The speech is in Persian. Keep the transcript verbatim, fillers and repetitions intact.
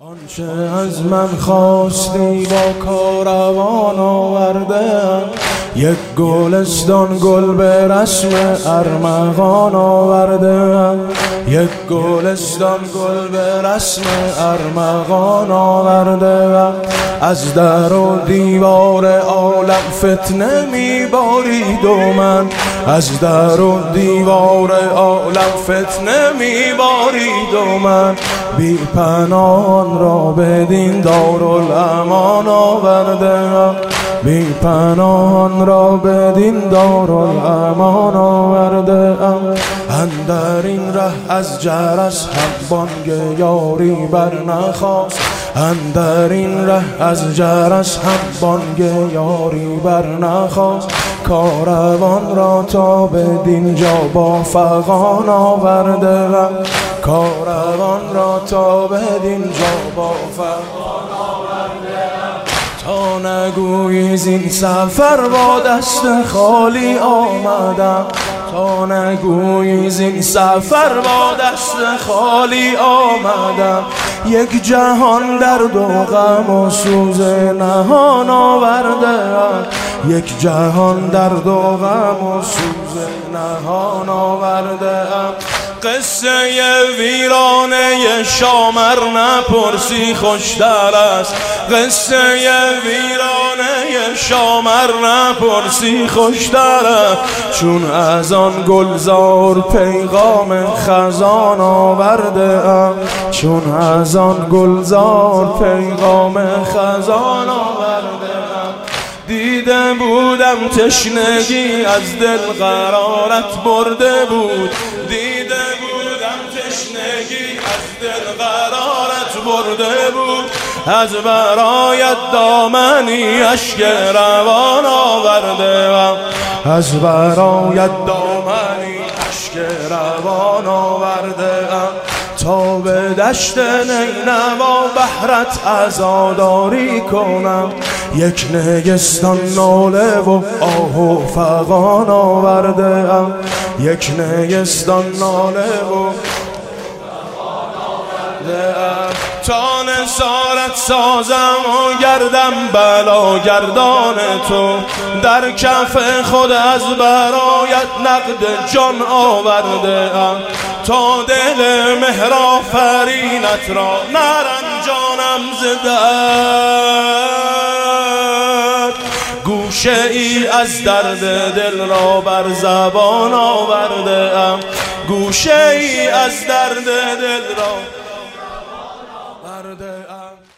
آنچه از من خواستی با کاروان آوردم، یک گلستان گل به رسم ارمغان آوردم، یک گلستان گل به رسم ارمغان آوردم. از در و دیوار عالم فتنه میبارید و من، از در و دیوار عالم فتنه میبارید و من، بی پناهان را بدین دارالامان آوردم، بی پناهان را بدین دارالامان آوردم. اندر این ره از جرس هم بانگ یاری بر نخواست، اندر این ره از جرس هم بانگ یاری بر نخواست. کاروان را تا بدین جا با فغان آوردم، کاروان را تا بدین جا با فغان آوردم. تا نگویی زین سفر با دست خالی آمدم، تا نگویی زین سفر با دست خالی آمدم. یک جهان درد و غم و سوز نهان آوردم، یک جهان درد و غم و سوز نهان آوردم. قصه ویرانه شامر نپرسی خوشتر است، قصه ویرانه شامر نپرسی خوشتر است. چون از آن گلزار پیغام خزان آورده ام، چون از آن گلزار پیغام خزان آورده ام. دیده بودم تشنگی از دل قرارت برده بود، دیده بودم تشنگی از دل قرارت برده بود. از برایت دامنی اشک روان آوردم، از برایت دامنی اشک روان آوردم. تا به دشت نینوا بهرت عزاداری کنم، یک نیستان ناله و آه و فغان آوردم، یک نیستان ناله و فغان آوردم. تا نثارت سازم و گردم بلا گردان تو، در کف خود از برایت نقد جان آوردم. تا دل مهر آفرینت را نرنجانم ز درد، گوشه ای از درد دل را بر زبان آورده ام، گوشه ای از درد دل را بر زبان آورده ام.